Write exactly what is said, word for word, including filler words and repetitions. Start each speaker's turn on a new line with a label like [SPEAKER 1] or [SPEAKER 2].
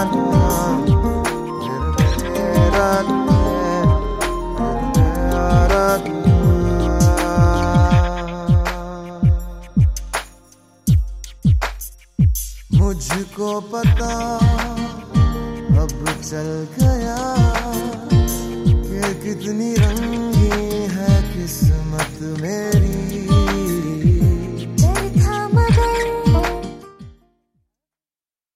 [SPEAKER 1] मुझको पता अब चल गया कि कितनी रंगी है